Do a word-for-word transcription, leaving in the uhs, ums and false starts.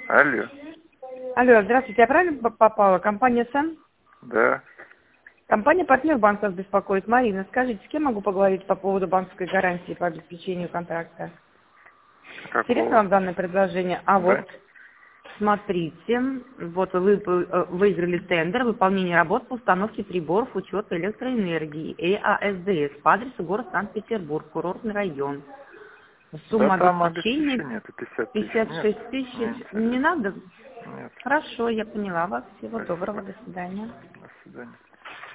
Алло. Алло, здравствуйте, я правильно поп- попала? Компания СЭН? Да. Компания «Партнер Банк» вас беспокоит. Марина, скажите, с кем могу поговорить по поводу банковской гарантии по обеспечению контракта? Интересно Какого? вам данное предложение? А вот, Да. смотрите, вот вы э, выиграли тендер выполнения работ по установке приборов учета электроэнергии ЭАСДС по адресу город Санкт-Петербург, курортный район. Да Сумма там обеспечения обеспечения это пятьдесят тысяч. пятьдесят Нет. шесть тысяч. Не Не интересно. надо? Нет. Хорошо, я поняла вас. Всего доброго, Спасибо. до свидания. До свидания.